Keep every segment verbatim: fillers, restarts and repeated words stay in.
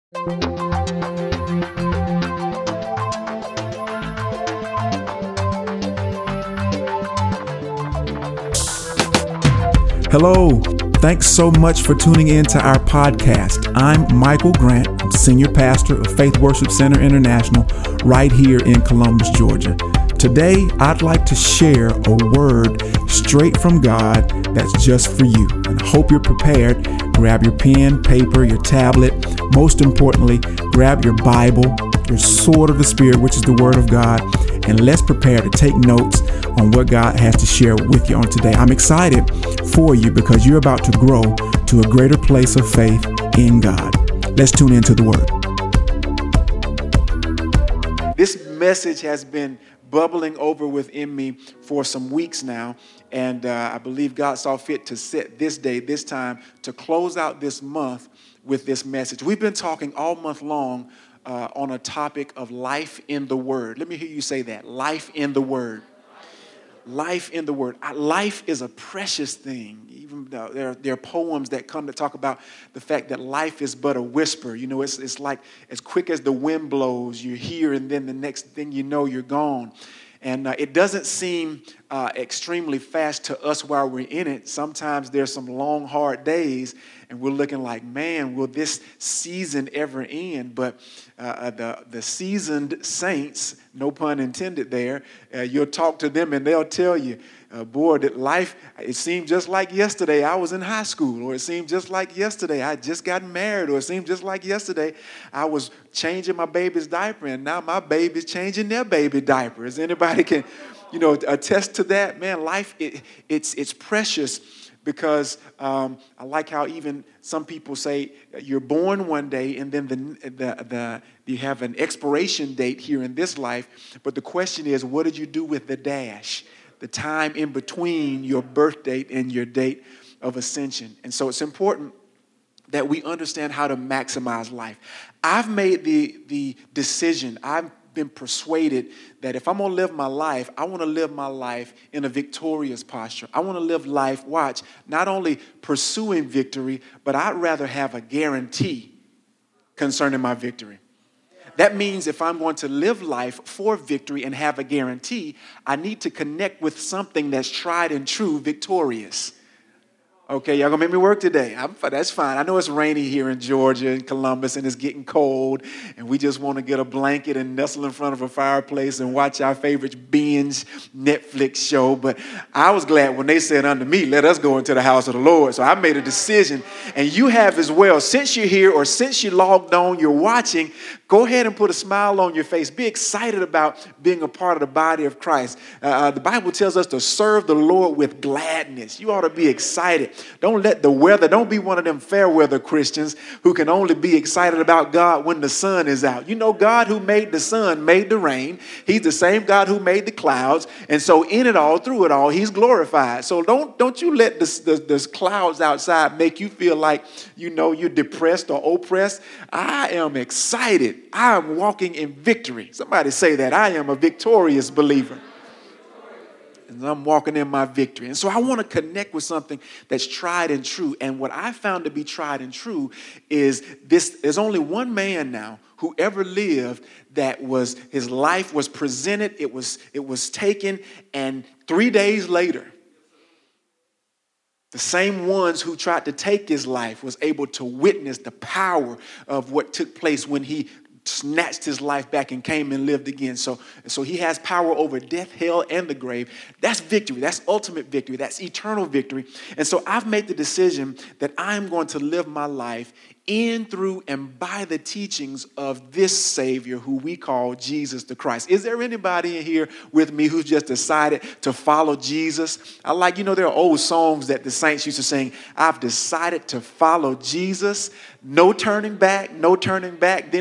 Hello. Thanks so much for tuning in to our podcast. I'm Michael Grant, I'm Senior Pastor of Faith Worship Center International right here in Columbus, Georgia. Today, I'd like to share a word straight from God that's just for you. And I hope you're prepared. Grab your pen, paper, your tablet. Most importantly, grab your Bible, your sword of the Spirit, which is the Word of God, and let's prepare to take notes on what God has to share with you on today. I'm excited for you because you're about to grow to a greater place of faith in God. Let's tune into the Word. This message has been bubbling over within me for some weeks now, and uh, I believe God saw fit to set this day, this time, to close out this month with this message. We've been talking all month long uh, on a topic of life in the Word. Let me hear you say that, life in the Word. Life in the Word. Life is a precious thing. Even though there, there are poems that come to talk about the fact that life is but a whisper. You know, it's it's like as quick as the wind blows, you're here, and then the next thing you know, you're gone. And uh, it doesn't seem uh, extremely fast to us while we're in it. Sometimes there's some long, hard days, and we're looking like, man, will this season ever end? But uh, the, the seasoned saints, no pun intended there, uh, you'll talk to them and they'll tell you, uh, boy, that life, it seemed just like yesterday I was in high school, or it seemed just like yesterday I just got married, or it seemed just like yesterday I was changing my baby's diaper, and now my baby's changing their baby diaper. Is anybody can, you know, attest to that? Man, life, it, it's it's precious. Because um, I like how even some people say you're born one day and then the, the the you have an expiration date here in this life. But the question is, what did you do with the dash, the time in between your birth date and your date of ascension? And so it's important that we understand how to maximize life. I've made the the decision. I've been persuaded that if I'm going to live my life, I want to live my life in a victorious posture. I want to live life, watch, not only pursuing victory, but I'd rather have a guarantee concerning my victory. That means if I'm going to live life for victory and have a guarantee, I need to connect with something that's tried and true, victorious. Okay, y'all gonna make me work today. I'm, that's fine. I know it's rainy here in Georgia and Columbus, and it's getting cold, and we just want to get a blanket and nestle in front of a fireplace and watch our favorite binge Netflix show. But I was glad when they said unto me, let us go into the house of the Lord. So I made a decision, and you have as well. Since you're here or since you logged on, you're watching, go ahead and put a smile on your face. Be excited about being a part of the body of Christ. Uh, the Bible tells us to serve the Lord with gladness. You ought to be excited. Don't let the weather, don't be one of them fair weather Christians who can only be excited about God when the sun is out. You know, God who made the sun made the rain. He's the same God who made the clouds. And so in it all, through it all, he's glorified. So don't, don't you let the, the, the clouds outside make you feel like, you know, you're depressed or oppressed. I am excited. I am walking in victory. Somebody say that. I am a victorious believer. And I'm walking in my victory. And so I want to connect with something that's tried and true. And what I found to be tried and true is this. There's only one man now who ever lived that was, his life was presented, it was, it was taken, and three days later, the same ones who tried to take his life was able to witness the power of what took place when he snatched his life back and came and lived again. So, so he has power over death, hell, and the grave. That's victory. That's ultimate victory. That's eternal victory. And so I've made the decision that I'm going to live my life in, through, and by the teachings of this Savior who we call Jesus the Christ. Is there anybody in here with me who's just decided to follow Jesus? I like, you know, there are old songs that the saints used to sing. I've decided to follow Jesus. No turning back, no turning back. Then they got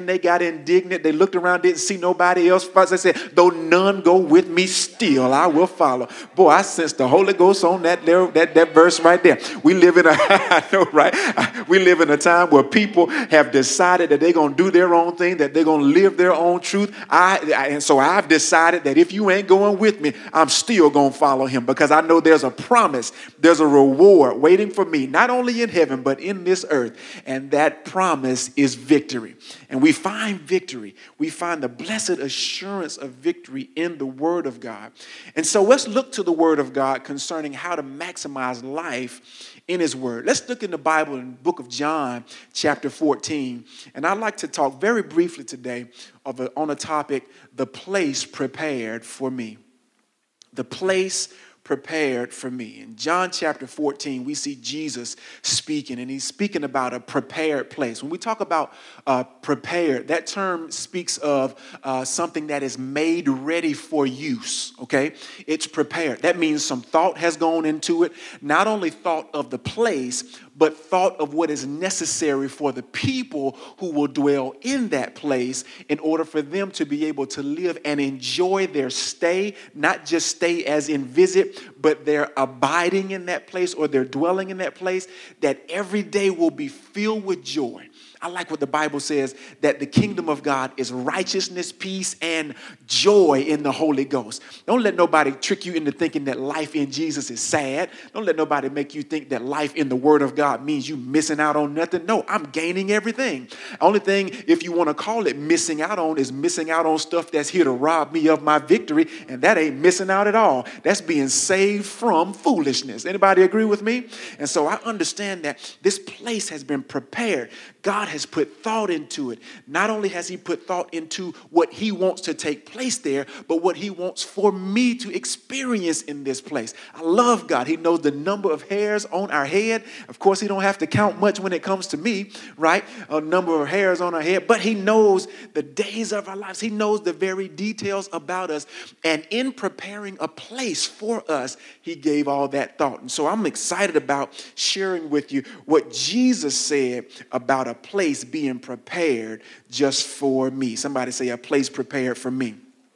indignant. They looked around, didn't see nobody else. They said, though none go with me, still I will follow. Boy, I sense the Holy Ghost on that there, that, that verse right there. We live in a, I know, right? We live in a time where people have decided that they're going to do their own thing, that they're going to live their own truth. I, I and so I've decided that if you ain't going with me, I'm still going to follow him, because I know there's a promise, there's a reward waiting for me, not only in heaven, but in this earth. And that promise is victory. And we find victory. We find the blessed assurance of victory in the Word of God. And so let's look to the Word of God concerning how to maximize life in his Word. Let's look in the Bible in the book of John, chapter fourteen. And I'd like to talk very briefly today of a, on a topic, the place prepared for me. The place prepared for me. In John chapter fourteen, we see Jesus speaking, and he's speaking about a prepared place. When we talk about uh, prepared, that term speaks of uh, something that is made ready for use, okay? It's prepared. That means some thought has gone into it, not only thought of the place, but thought of what is necessary for the people who will dwell in that place in order for them to be able to live and enjoy their stay, not just stay as in visit, but they're abiding in that place or they're dwelling in that place, that every day will be filled with joy. I like what the Bible says, that the kingdom of God is righteousness, peace, and joy in the Holy Ghost. Don't let nobody trick you into thinking that life in Jesus is sad. Don't let nobody make you think that life in the Word of God means you missing out on nothing. No, I'm gaining everything. Only thing, if you want to call it missing out on, is missing out on stuff that's here to rob me of my victory, and that ain't missing out at all. That's being saved from foolishness. Anybody agree with me? And so I understand that this place has been prepared. God has put thought into it. Not only has he put thought into what he wants to take place there, but what he wants for me to experience in this place. I love God. He knows the number of hairs on our head. Of course, he don't have to count much when it comes to me, right? A number of hairs on our head, but he knows the days of our lives. He knows the very details about us. And in preparing a place for us, he gave all that thought. And so I'm excited about sharing with you what Jesus said about a place being prepared just for me. Somebody say, a place prepared for me.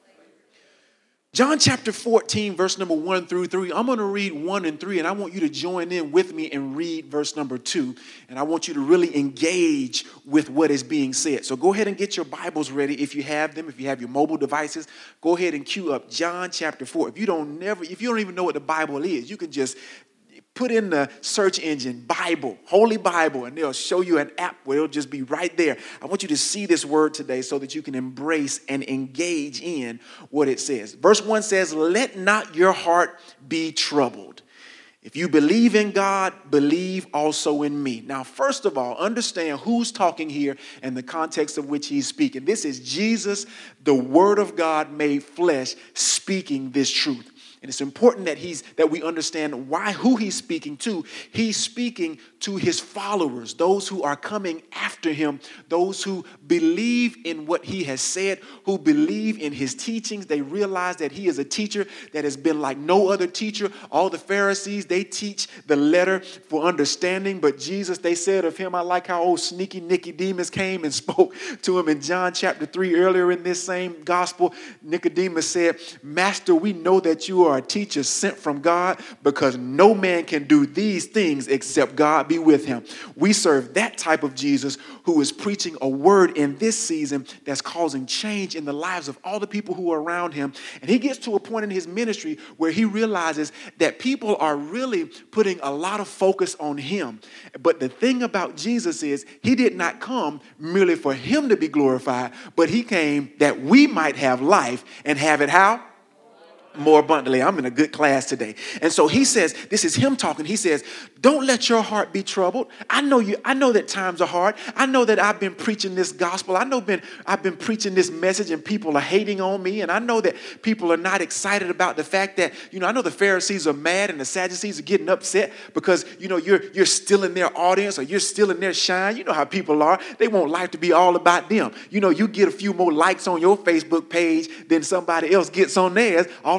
John chapter fourteen, verse number one through three. I'm going to read one and three, and I want you to join in with me and read verse number two. And I want you to really engage with what is being said. So go ahead and get your Bibles ready if you have them. If you have your mobile devices, go ahead and cue up John chapter four. If you don't never, if you don't even know what the Bible is, you can just put in the search engine, Bible, Holy Bible, and they'll show you an app where it'll just be right there. I want you to see this word today so that you can embrace and engage in what it says. Verse one says, let not your heart be troubled. If you believe in God, believe also in me. Now, first of all, understand who's talking here and the context of which he's speaking. This is Jesus, the Word of God made flesh, speaking this truth. And it's important that he's that we understand why, who he's speaking to. He's speaking to his followers, those who are coming after him, those who believe in what he has said, who believe in his teachings. They realize that he is a teacher that has been like no other teacher. All the Pharisees, they teach the letter for understanding, but Jesus, they said of him, I like how old sneaky Nicodemus came and spoke to him in John chapter three earlier in this same gospel. Nicodemus said, Master, we know that you are a teacher sent from God, because no man can do these things except God be with him. We serve that type of Jesus who is preaching a word in this season that's causing change in the lives of all the people who are around him. And he gets to a point in his ministry where he realizes that people are really putting a lot of focus on him. But the thing about Jesus is he did not come merely for him to be glorified, but he came that we might have life and have it how? More abundantly. I'm in a good class today. And so he says, this is him talking. He says, don't let your heart be troubled. I know you, I know that times are hard. I know that I've been preaching this gospel. I know been, I've been preaching this message and people are hating on me. And I know that people are not excited about the fact that, you know, I know the Pharisees are mad and the Sadducees are getting upset because, you know, you're, you're still in their audience or you're still in their shine. You know how people are. They want life to be all about them. You know, you get a few more likes on your Facebook page than somebody else gets on theirs. All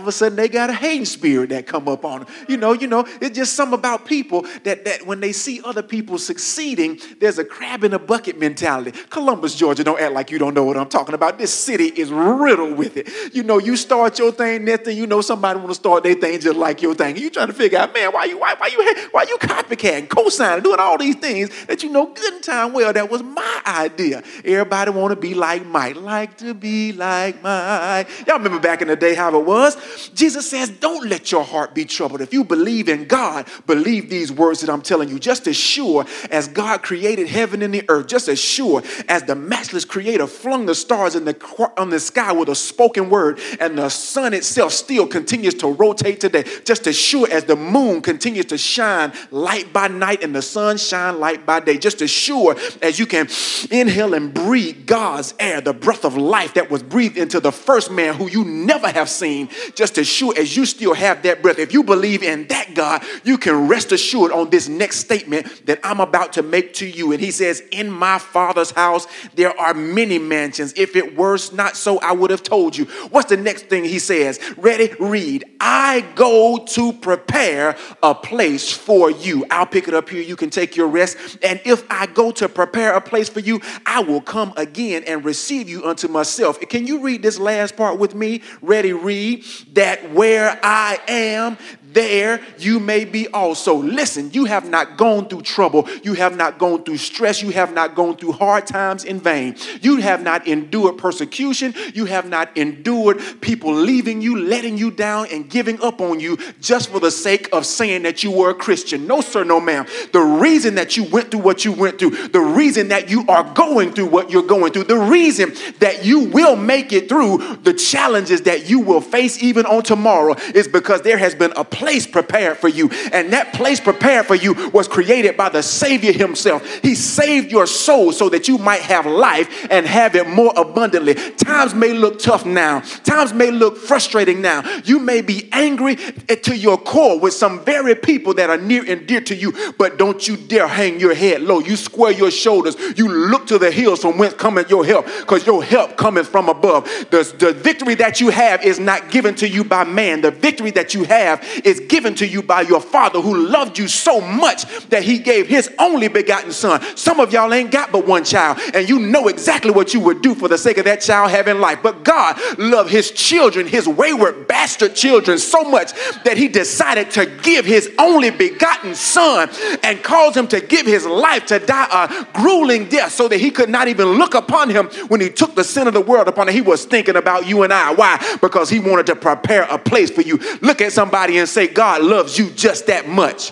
of a sudden they got a hating spirit that come up on them. You know, you know, it's just something about people that, that when they see other people succeeding, there's a crab in a bucket mentality. Columbus, Georgia, don't act like you don't know what I'm talking about. This city is riddled with it. You know, you start your thing, next thing you know, somebody want to start their thing just like your thing. You trying to figure out, man, why you why, why you why you copycatting, co-signing, doing all these things that you know good and time well that was my idea. Everybody want to be like Mike, like to be like Mike. Y'all remember back in the day how it was? Jesus says, don't let your heart be troubled. If you believe in God, believe these words that I'm telling you. Just as sure as God created heaven and the earth, just as sure as the matchless creator flung the stars in the, on the sky with a spoken word, and the sun itself still continues to rotate today, just as sure as the moon continues to shine light by night and the sun shine light by day, just as sure as you can inhale and breathe God's air, the breath of life that was breathed into the first man who you never have seen, just as sure as you still have that breath. If you believe in that God, you can rest assured on this next statement that I'm about to make to you. And he says, in my Father's house, there are many mansions. If it were not so, I would have told you. What's the next thing he says? Ready? Read. I go to prepare a place for you. I'll pick it up here. You can take your rest. And if I go to prepare a place for you, I will come again and receive you unto myself. Can you read this last part with me? Ready? Read. That where I am, there you may be also. Listen, you have not gone through trouble. You have not gone through stress. You have not gone through hard times in vain. You have not endured persecution. You have not endured people leaving you, letting you down, and giving up on you just for the sake of saying that you were a Christian. No, sir, no, ma'am. The reason that you went through what you went through, the reason that you are going through what you're going through, the reason that you will make it through the challenges that you will face even on tomorrow is because there has been a place place prepared for you. And that place prepared for you was created by the Savior himself. He saved your soul so that you might have life and have it more abundantly. Times may look tough now. Times may look frustrating now. You may be angry to your core with some very people that are near and dear to you, but don't you dare hang your head low. You square your shoulders. You look to the hills from whence cometh your help, because your help cometh from above. The, the victory that you have is not given to you by man. The victory that you have is given to you by your Father, who loved you so much that he gave his only begotten son. Some of y'all ain't got but one child, and you know exactly what you would do for the sake of that child having life. But God loved his children, his wayward bastard children, so much that he decided to give his only begotten son and caused him to give his life to die a grueling death so that he could not even look upon him when he took the sin of the world upon him. He was thinking about you and I. Why? Because he wanted to prepare a place for you. Look at somebody and say, God loves you just that much.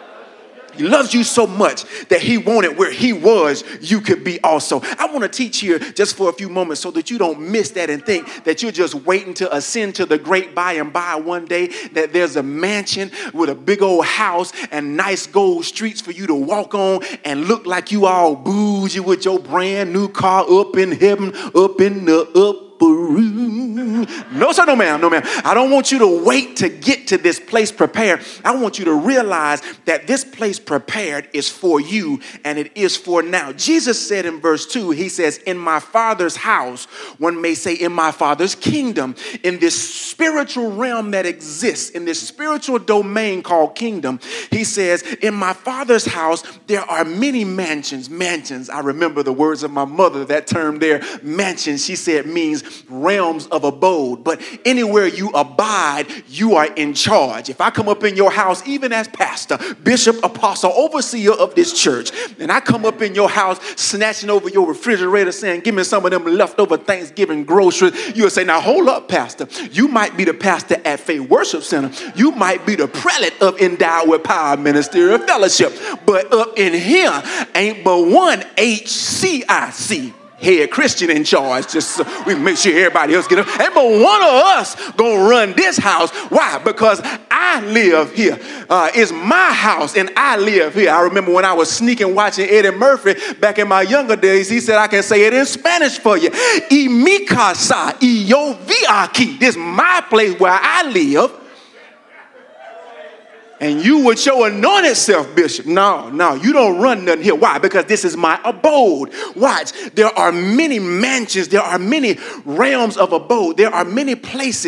He loves you so much that he wanted where he was, you could be also. I want to teach here just for a few moments so that you don't miss that and think that you're just waiting to ascend to the great by and by one day, that there's a mansion with a big old house and nice gold streets for you to walk on and look like you all bougie with your brand new car up in heaven, up in the up. No, sir, no, ma'am, no, ma'am. I don't want you to wait to get to this place prepared. I want you to realize that this place prepared is for you, and it is for now. Jesus said in verse two, he says, in my Father's house, one may say in my Father's kingdom, in this spiritual realm that exists, in this spiritual domain called kingdom, he says, in my Father's house, there are many mansions, mansions. I remember the words of my mother, that term there, mansions, she said means realms of abode. But anywhere you abide, you are in charge. If I come up in your house, even as pastor, bishop, apostle, overseer of this church, and I come up in your house snatching over your refrigerator saying, give me some of them leftover Thanksgiving groceries, you'll say, now hold up, pastor. You might be the pastor at Faith Worship Center. You might be the prelate of Endowed with Power Ministerial Fellowship. But up in here ain't but one H C I C. Head Christian in charge, just so we make sure everybody else get up. And but one of us gonna run this house. Why? Because I live here. Uh, it's my house and I live here. I remember when I was sneaking watching Eddie Murphy back in my younger days, he said, I can say it in Spanish for you. Y mi casa, y yo vi aquí. This is my place where I live. And you with your anointed self, Bishop. No, no, you don't run nothing here. Why? Because this is my abode. Watch. There are many mansions. There are many realms of abode. There are many places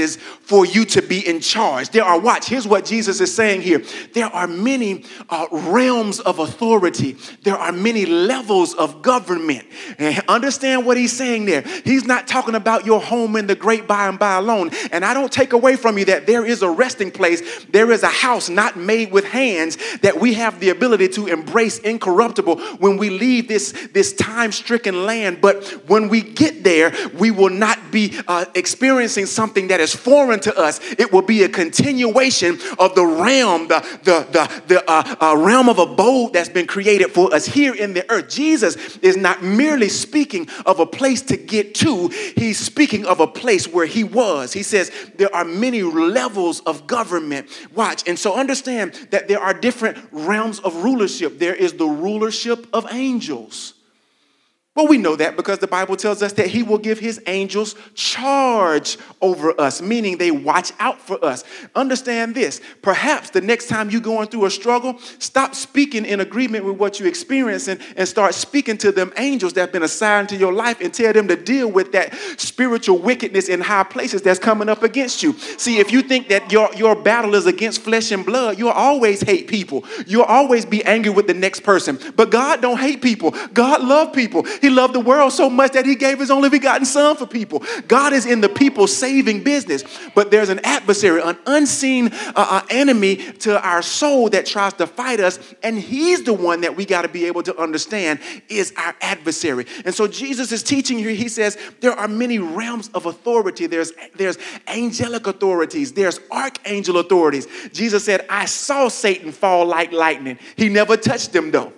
for you to be in charge. There are, watch, here's what Jesus is saying here. There are many uh, realms of authority. There are many levels of government. And understand what he's saying there. He's not talking about your home in the great by and by alone. And I don't take away from you that there is a resting place. There is a house not made with hands that we have the ability to embrace incorruptible when we leave this, this time-stricken land. But when we get there, we will not be uh, experiencing something that is foreign to us. It will be a continuation of the realm, the, the, the, the uh, uh, realm of abode that's been created for us here in the earth. Jesus is not merely speaking of a place to get to. He's speaking of a place where he was. He says there are many levels of government. Watch. And so understand that there are different realms of rulership. There is the rulership of angels. Well, we know that because the Bible tells us that he will give his angels charge over us, meaning they watch out for us. Understand this. Perhaps the next time you're going through a struggle, stop speaking in agreement with what you experience and, and start speaking to them angels that have been assigned to your life and tell them to deal with that spiritual wickedness in high places that's coming up against you. See, if you think that your, your battle is against flesh and blood, you'll always hate people. You'll always be angry with the next person. But God don't hate people. God loves people. He loved the world so much that he gave his only begotten son for people. God is in the people saving business, but there's an adversary, an unseen uh, uh, enemy to our soul that tries to fight us, and he's the one that we got to be able to understand is our adversary. And so Jesus is teaching here. He says there are many realms of authority. There's, there's angelic authorities. There's archangel authorities. Jesus said, I saw Satan fall like lightning. He never touched them though.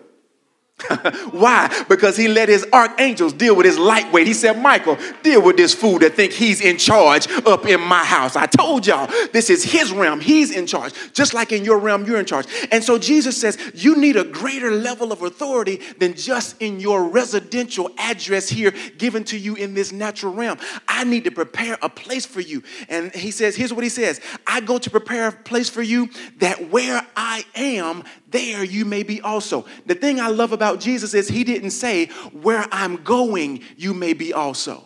Why? Because he let his archangels deal with his lightweight. He said, Michael, deal with this fool that think he's in charge up in my house. I told y'all, this is his realm. He's in charge. Just like in your realm, you're in charge. And so Jesus says, you need a greater level of authority than just in your residential address here given to you in this natural realm. I need to prepare a place for you. And he says, here's what he says. I go to prepare a place for you that where I am, there you may be also. The thing I love about Jesus is he didn't say, where I'm going, you may be also.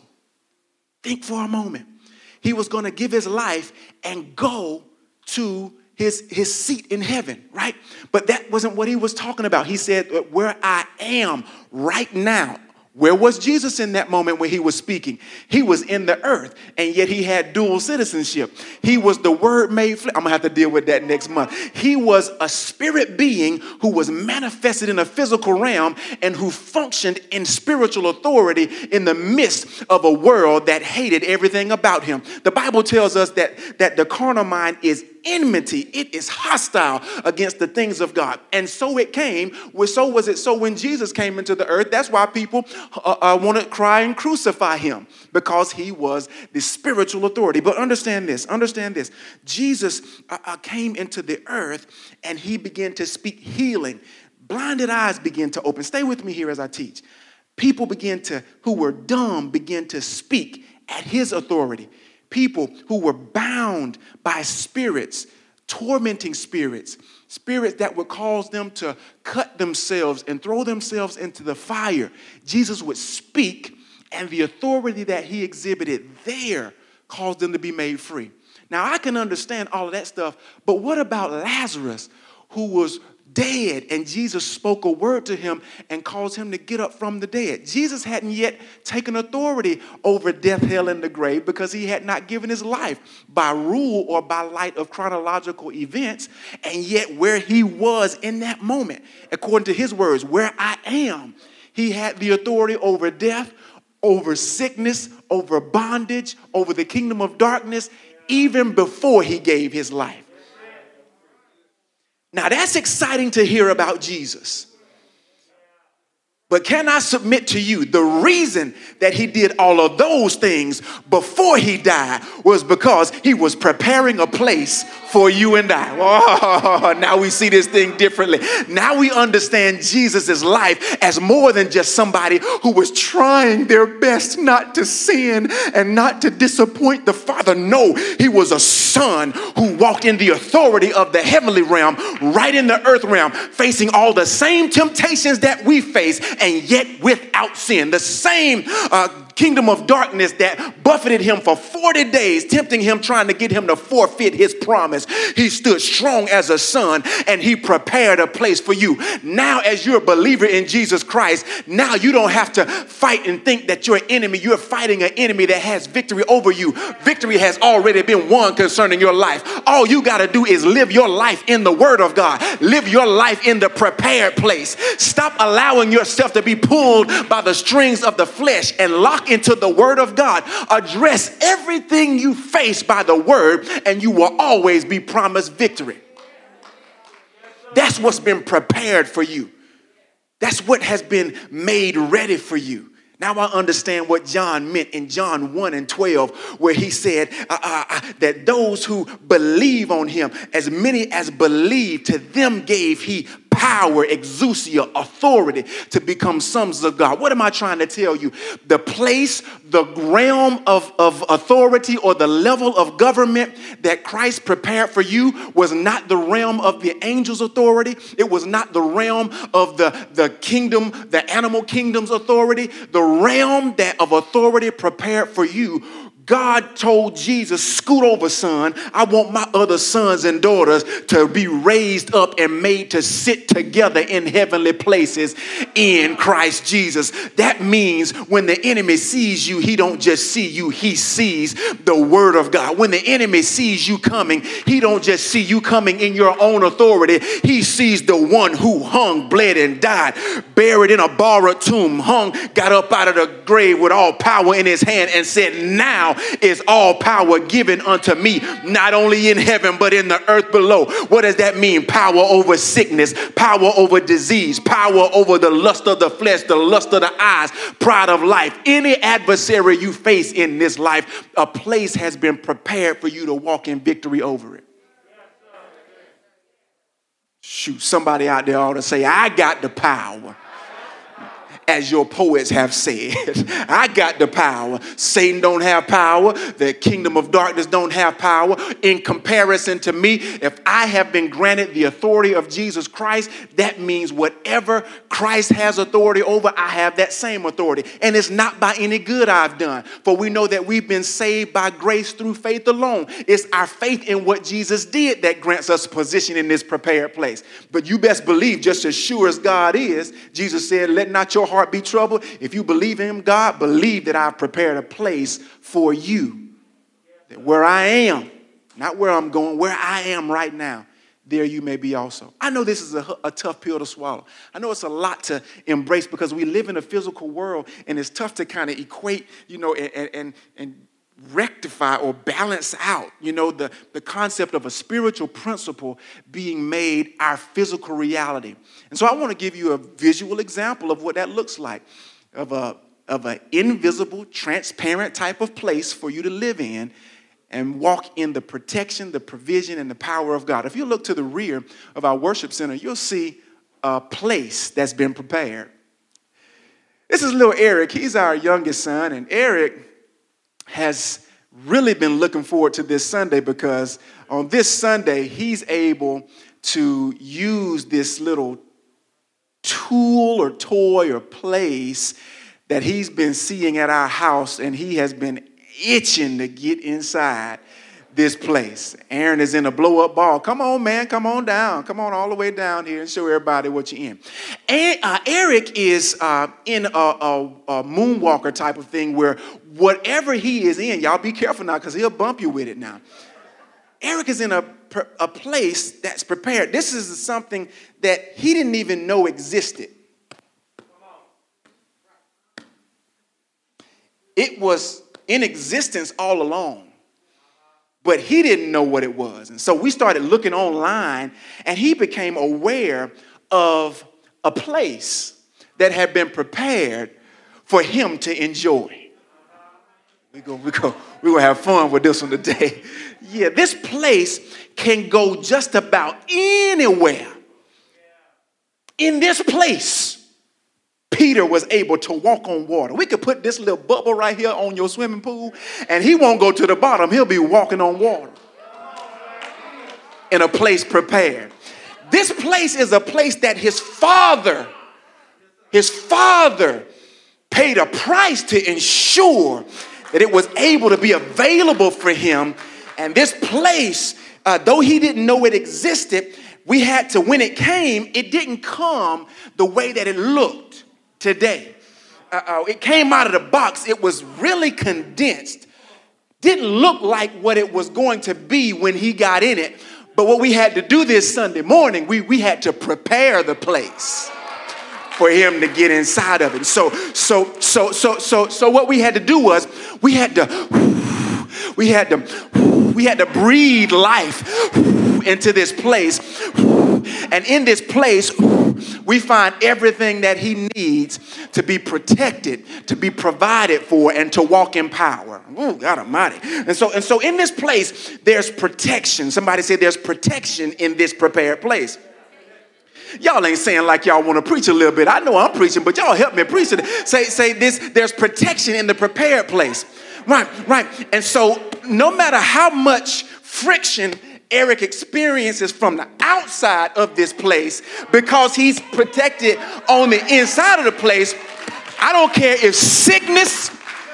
Think for a moment. He was going to give his life and go to his, his seat in heaven, right? But that wasn't what he was talking about. He said, where I am right now. Where was Jesus in that moment when he was speaking? He was in the earth, and yet he had dual citizenship. He was the Word made flesh. I'm going to have to deal with that next month. He was a spirit being who was manifested in a physical realm and who functioned in spiritual authority in the midst of a world that hated everything about him. The Bible tells us that, that the carnal mind is enmity. It is hostile against the things of God. And so it came. So was it so when Jesus came into the earth. That's why people uh, uh, want to cry and crucify him, because he was the spiritual authority. But understand this. Understand this. Jesus uh, uh, came into the earth and he began to speak healing. Blinded eyes began to open. Stay with me here as I teach. People began to, who were dumb, began to speak at his authority. People who were bound by spirits, tormenting spirits, spirits that would cause them to cut themselves and throw themselves into the fire. Jesus would speak, and the authority that he exhibited there caused them to be made free. Now, I can understand all of that stuff, but what about Lazarus, who was dead, and Jesus spoke a word to him and caused him to get up from the dead? Jesus hadn't yet taken authority over death, hell, and the grave, because he had not given his life by rule or by light of chronological events. And yet where he was in that moment, according to his words, where I am, he had the authority over death, over sickness, over bondage, over the kingdom of darkness, even before he gave his life. Now, that's exciting to hear about Jesus. But can I submit to you, the reason that he did all of those things before he died was because he was preparing a place for you and I. Oh, now we see this thing differently. Now we understand Jesus' life as more than just somebody who was trying their best not to sin and not to disappoint the Father. No, he was a son who walked in the authority of the heavenly realm, right in the earth realm, facing all the same temptations that we face, and yet without sin. The same uh, kingdom of darkness that buffeted him for forty days, tempting him, trying to get him to forfeit his promise. He stood strong as a son, and he prepared a place for you. Now, as you're a believer in Jesus Christ, now you don't have to fight and think that you're an enemy. You're fighting an enemy that has victory over you. Victory has already been won concerning your life. All you got to do is live your life in the Word of God. Live your life in the prepared place. Stop allowing yourself to be pulled by the strings of the flesh and lock into the Word of God. Address everything you face by the Word, and you will always be promised victory. That's what's been prepared for you. That's what has been made ready for you. Now I understand what John meant in John one and twelve, where he said uh, uh, uh, that those who believe on him, as many as believe, to them gave he power, exousia, authority to become sons of God. What am I trying to tell you? The place, the realm of, of authority, or the level of government that Christ prepared for you was not the realm of the angels' authority. It was not the realm of the, the kingdom, the animal kingdom's authority. The realm that of authority prepared for you, God told Jesus, scoot over, son. I want my other sons and daughters to be raised up and made to sit together in heavenly places in Christ Jesus. That means when the enemy sees you, he don't just see you, he sees the Word of God. When the enemy sees you coming, he don't just see you coming in your own authority. He sees the one who hung, bled, and died, buried in a borrowed tomb, hung, got up out of the grave with all power in his hand and said, now is all power given unto me, not only in heaven, but in the earth below. What does that mean? Power over sickness, power over disease, power over the lust of the flesh, the lust of the eyes, pride of life. Any adversary you face in this life, a place has been prepared for you to walk in victory over it. Shoot, somebody out there ought to say, I got the power. As your poets have said, I got the power. Satan don't have power. The kingdom of darkness don't have power. In comparison to me, if I have been granted the authority of Jesus Christ, that means whatever Christ has authority over, I have that same authority. And it's not by any good I've done. For we know that we've been saved by grace through faith alone. It's our faith in what Jesus did that grants us position in this prepared place. But you best believe, just as sure as God is, Jesus said, let not your heart be troubled. If you believe in him, God, believe that I've prepared a place for you. That where I am, not where I'm going, where I am right now, there you may be also. I know this is a, a tough pill to swallow. I know it's a lot to embrace because we live in a physical world, and it's tough to kind of equate, you know, and, and, and rectify or balance out, you know, the, the concept of a spiritual principle being made our physical reality. And so I want to give you a visual example of what that looks like, of a of an invisible, transparent type of place for you to live in and walk in the protection, the provision, and the power of God. If you look to the rear of our worship center, you'll see a place that's been prepared. This is little Eric. He's our youngest son, and Eric has really been looking forward to this Sunday because on this Sunday, he's able to use this little tool or toy or place that he's been seeing at our house, and he has been itching to get inside this place. Aaron is in a blow-up ball. Come on, man. Come on down. Come on all the way down here and show everybody what you're in. And uh, Eric is uh, in a, a, a moonwalker type of thing where whatever he is in, y'all be careful now because he'll bump you with it now. Eric is in a, a place that's prepared. This is something that he didn't even know existed. It was in existence all along. But he didn't know what it was. And so we started looking online, and he became aware of a place that had been prepared for him to enjoy. We're going we go, we gonna have fun with this one today. Yeah, this place can go just about anywhere. In this place, Peter was able to walk on water. We could put this little bubble right here on your swimming pool, and he won't go to the bottom. He'll be walking on water in a place prepared. This place is a place that his father His Father paid a price to ensure that it was able to be available for him. And this place, uh, though he didn't know it existed, we had to, when it came, it didn't come the way that it looked today. Uh, uh, it came out of the box. It was really condensed. Didn't look like what it was going to be when he got in it. But what we had to do this Sunday morning, we, we had to prepare the place for him to get inside of it. So, so, so, so, so, so what we had to do was we had to, we had to, we had to breathe life into this place. And in this place, we find everything that he needs to be protected, to be provided for, and to walk in power. Ooh, God Almighty. And so, and so in this place, there's protection. Somebody say there's protection in this prepared place. Y'all ain't saying like y'all want to preach a little bit. I know I'm preaching, but y'all help me preach it. Say, say this, there's protection in the prepared place. Right, right. And so no matter how much friction Eric experiences from the outside of this place, because he's protected on the inside of the place, I don't care if sickness,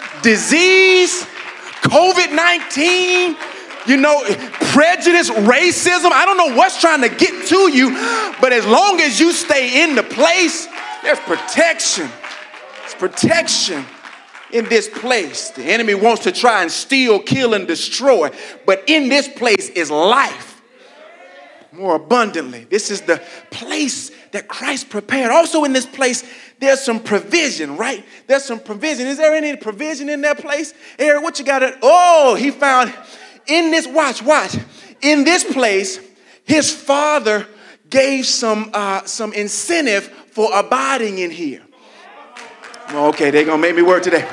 disease, covid nineteen, you know, prejudice, racism, I don't know what's trying to get to you, but as long as you stay in the place, there's protection. It's protection in this place. The enemy wants to try and steal, kill, and destroy, but in this place is life more abundantly. This is the place that Christ prepared. Also in this place, there's some provision, right? There's some provision. Is there any provision in that place? Eric, what you got? To, oh, he found in this, watch, watch. In this place, his Father gave some, uh, some incentive for abiding in here. Okay, they're going to make me work today.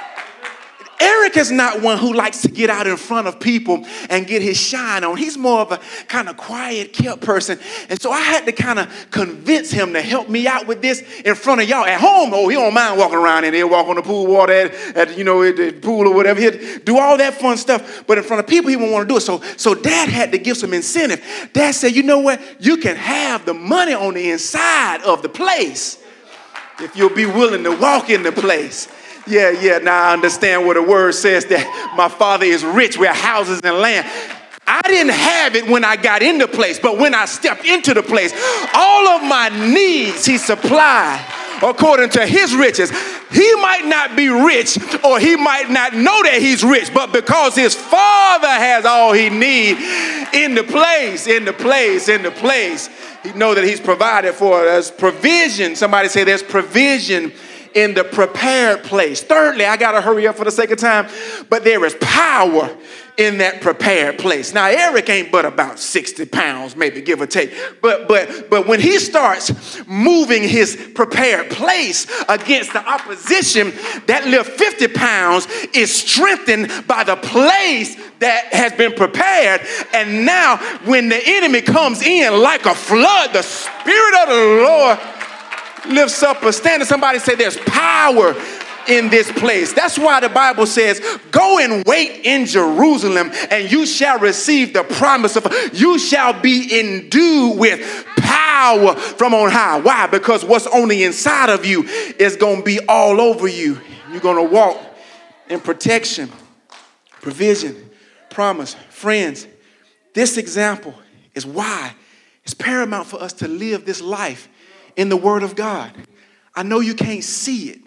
Eric is not one who likes to get out in front of people and get his shine on. He's more of a kind of quiet, kept person. And so I had to kind of convince him to help me out with this in front of y'all. At home, oh, he don't mind walking around and he'll walk on the pool water at, at you know, at the pool or whatever. He'll do all that fun stuff. But in front of people, he won't want to do it. So, so Dad had to give some incentive. Dad said, you know what? You can have the money on the inside of the place if you'll be willing to walk in the place. Yeah, yeah, now I understand what the word says, that my Father is rich with houses and land. I didn't have it when I got in the place, but when I stepped into the place, all of my needs he supplied according to his riches. He might not be rich, or he might not know that he's rich, but because his Father has all he needs in the place, in the place, in the place, he know that he's provided for. There's provision. Somebody say there's provision in the prepared place. Thirdly, I got to hurry up for the sake of time, but there is power in that prepared place. Now, Eric ain't but about sixty pounds, maybe give or take. But but but when he starts moving his prepared place against the opposition, that little fifty pounds is strengthened by the place that has been prepared. And now when the enemy comes in like a flood, the Spirit of the Lord lifts up a standard. Somebody say there's power in this place. That's why the Bible says, go and wait in Jerusalem, and you shall receive the promise of, you shall be endued with power from on high. Why? Because what's on the inside of you is going to be all over you. You're going to walk in protection, provision, promise. Friends, this example is why it's paramount for us to live this life in the Word of God. I know you can't see it.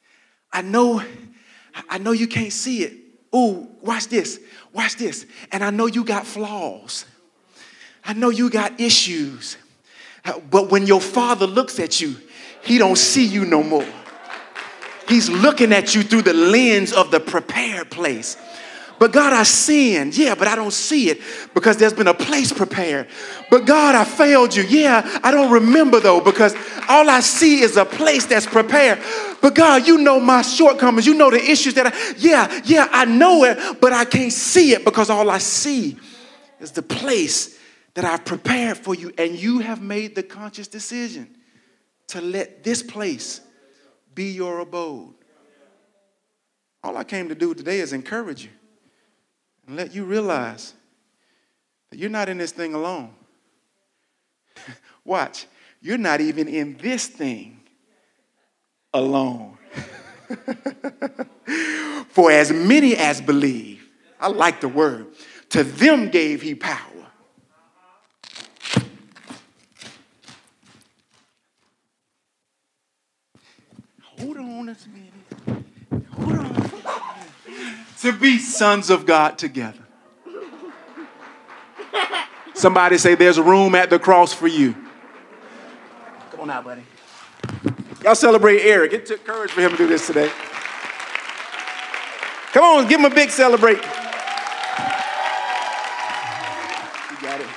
I know, I know you can't see it. Ooh, watch this, watch this. And I know you got flaws. I know you got issues. But when your Father looks at you, he don't see you no more. He's looking at you through the lens of the prepared place. But God, I sinned. Yeah, but I don't see it because there's been a place prepared. But God, I failed you. Yeah, I don't remember though, because all I see is a place that's prepared. But God, you know my shortcomings. You know the issues that I, yeah, yeah, I know it, but I can't see it because all I see is the place that I've prepared for you. And you have made the conscious decision to let this place be your abode. All I came to do today is encourage you and let you realize that you're not in this thing alone. Watch, you're not even in this thing alone. For as many as believe, I like the word, to them gave he power. Hold on a minute. Hold on. To be sons of God together. Somebody say there's room at the cross for you. Come on out, buddy. Y'all celebrate Eric. It took courage for him to do this today. Come on, give him a big celebrate. You got it.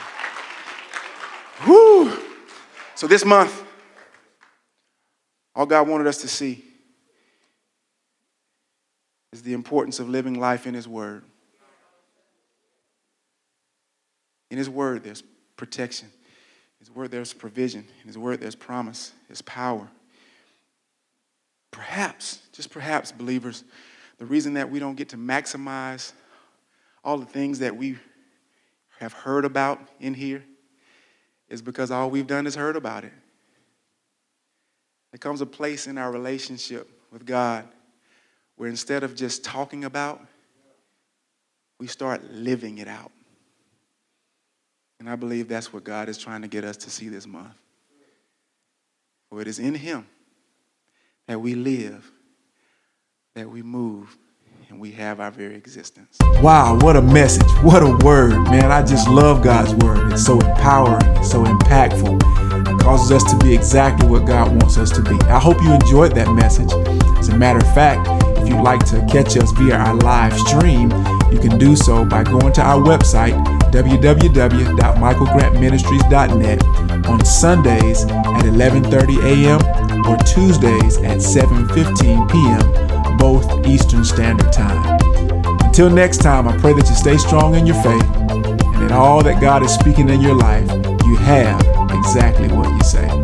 Whew. So this month, all God wanted us to see is the importance of living life in his word. In his word, there's protection. In his word, there's provision. In his word, there's promise. There's power. Perhaps, just perhaps, believers, the reason that we don't get to maximize all the things that we have heard about in here is because all we've done is heard about it. There comes a place in our relationship with God where instead of just talking about, we start living it out. And I believe that's what God is trying to get us to see this month. For it is in him that we live, that we move, and we have our very existence. Wow, what a message. What a word, man. I just love God's word. It's so empowering, it's so impactful. It causes us to be exactly what God wants us to be. I hope you enjoyed that message. As a matter of fact, if you'd like to catch us via our live stream, you can do so by going to our website, w w w dot michael grant ministries dot net, on Sundays at eleven thirty a.m. or Tuesdays at seven fifteen p.m., both Eastern Standard Time. Until next time, I pray that you stay strong in your faith and that all that God is speaking in your life, you have exactly what you say.